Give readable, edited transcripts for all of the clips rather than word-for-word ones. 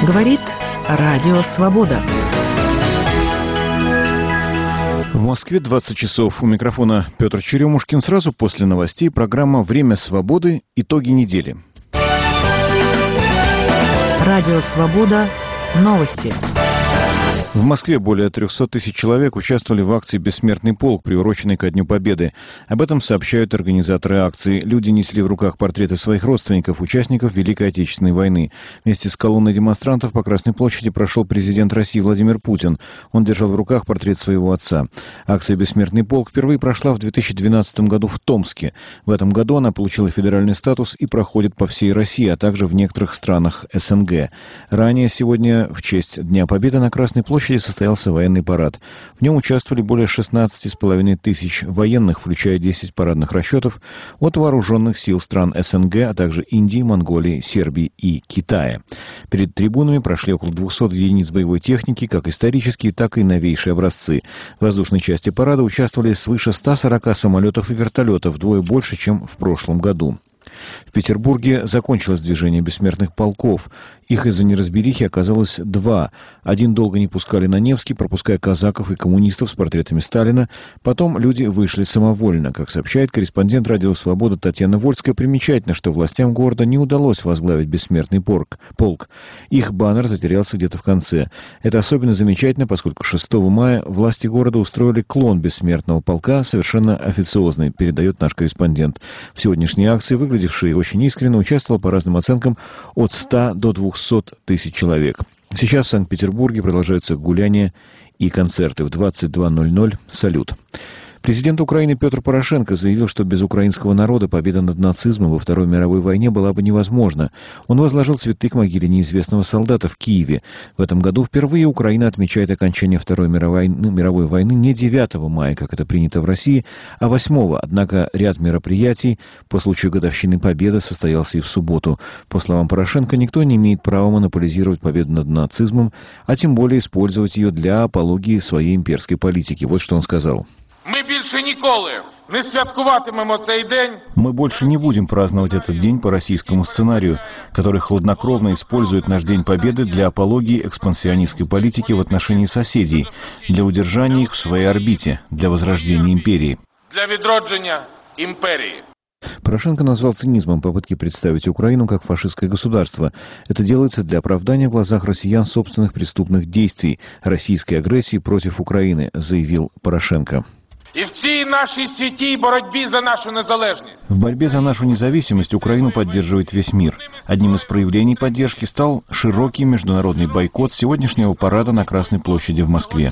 Говорит Радио Свобода. В Москве 20 часов. У микрофона Петр Черемушкин. Сразу после новостей программа «Время свободы. Итоги недели». Радио Свобода. Новости. В Москве более 300 тысяч человек участвовали в акции «Бессмертный полк», приуроченной ко Дню Победы. Об этом сообщают организаторы акции. Люди несли в руках портреты своих родственников, участников Великой Отечественной войны. Вместе с колонной демонстрантов по Красной площади прошел президент России Владимир Путин. Он держал в руках портрет своего отца. Акция «Бессмертный полк» впервые прошла в 2012 году в Томске. В этом году она получила федеральный статус и проходит по всей России, а также в некоторых странах СНГ. Ранее сегодня, в честь Дня Победы, на Красной площади состоялся военный парад. В нем участвовали более 16,5 тысяч военных, включая 10 парадных расчетов от вооруженных сил стран СНГ, а также Индии, Монголии, Сербии и Китая. Перед трибунами прошли около 200 единиц боевой техники, как исторические, так и новейшие образцы. В воздушной части парада участвовали свыше 140 самолетов и вертолетов, вдвое больше, чем в прошлом году. В Петербурге закончилось движение бессмертных полков. Их из-за неразберихи оказалось два. Один долго не пускали на Невский, пропуская казаков и коммунистов с портретами Сталина. Потом люди вышли самовольно. Как сообщает корреспондент «Радио Свобода» Татьяна Вольская, примечательно, что властям города не удалось возглавить бессмертный полк. Их баннер затерялся где-то в конце. Это особенно замечательно, поскольку 6 мая власти города устроили клон бессмертного полка, совершенно официозный, передает наш корреспондент. В сегодняшней акции, выглядевшей очень искренне, участвовало по разным оценкам от 100 до 200 тысяч человек. Сейчас в Санкт-Петербурге продолжаются гуляния и концерты. В 22:00 салют. Президент Украины Петр Порошенко заявил, что без украинского народа победа над нацизмом во Второй мировой войне была бы невозможна. Он возложил цветы к могиле неизвестного солдата в Киеве. В этом году впервые Украина отмечает окончание Второй мировой войны не 9 мая, как это принято в России, а 8. Однако ряд мероприятий по случаю годовщины Победы состоялся и в субботу. По словам Порошенко, никто не имеет права монополизировать победу над нацизмом, а тем более использовать ее для апологии своей имперской политики. Вот что он сказал. Мы больше не будем праздновать этот день по российскому сценарию, который хладнокровно использует наш День Победы для апологии экспансионистской политики в отношении соседей, для удержания их в своей орбите, для возрождения империи. Порошенко назвал цинизмом попытки представить Украину как фашистское государство. Это делается для оправдания в глазах россиян собственных преступных действий, российской агрессии против Украины, заявил Порошенко. В борьбе за нашу независимость Украину поддерживает весь мир. Одним из проявлений поддержки стал широкий международный бойкот сегодняшнего парада на Красной площади в Москве.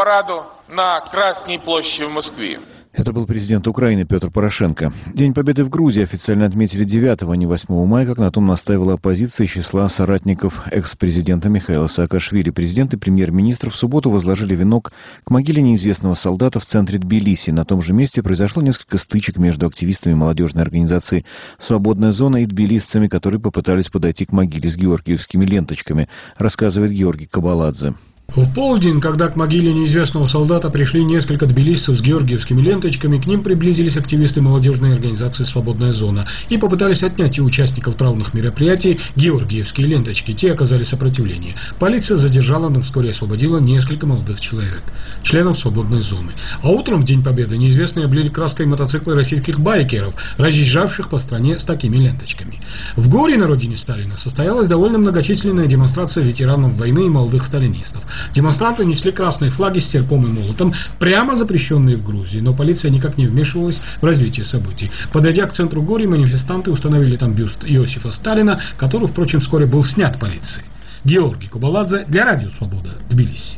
Это был президент Украины Петр Порошенко. День Победы в Грузии официально отметили 9, а не 8 мая, как на том настаивала оппозиция из числа соратников экс-президента Михаила Саакашвили. Президент и премьер-министр в субботу возложили венок к могиле неизвестного солдата в центре Тбилиси. На том же месте произошло несколько стычек между активистами молодежной организации «Свободная зона» и тбилисцами, которые попытались подойти к могиле с георгиевскими ленточками, рассказывает Георгий Кабаладзе. В полдень, когда к могиле неизвестного солдата пришли несколько тбилисцев с георгиевскими ленточками, к ним приблизились активисты молодежной организации «Свободная зона» и попытались отнять у участников траурных мероприятий георгиевские ленточки. Те оказали сопротивление. Полиция задержала, но вскоре освободила несколько молодых человек, членов «Свободной зоны». А утром, в День Победы, неизвестные облили краской мотоциклы российских байкеров, разъезжавших по стране с такими ленточками. В Горе, на родине Сталина, состоялась довольно многочисленная демонстрация ветеранов войны и молодых сталинистов. Демонстранты несли красные флаги с серпом и молотом, прямо запрещенные в Грузии, но полиция никак не вмешивалась в развитие событий. Подойдя к центру Гори, манифестанты установили там бюст Иосифа Сталина, который, впрочем, вскоре был снят полицией. Георгий Кабаладзе для Радио Свобода, Тбилиси.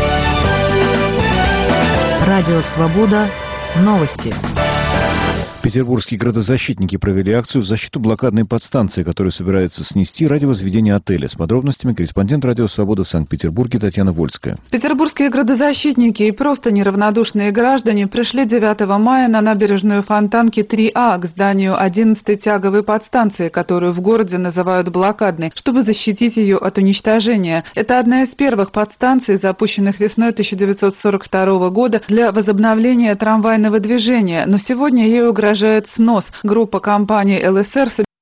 Радио Свобода. Новости. Петербургские градозащитники провели акцию в защиту блокадной подстанции, которую собирается снести ради возведения отеля. С подробностями корреспондент «Радио Свобода» в Санкт-Петербурге Татьяна Вольская. Петербургские градозащитники и просто неравнодушные граждане пришли 9 мая на набережную Фонтанки 3А к зданию 11-й тяговой подстанции, которую в городе называют блокадной, чтобы защитить ее от уничтожения. Это одна из первых подстанций, запущенных весной 1942 года для возобновления трамвайного движения, но сегодня ей угрожает снос. Группа компаний ЛСР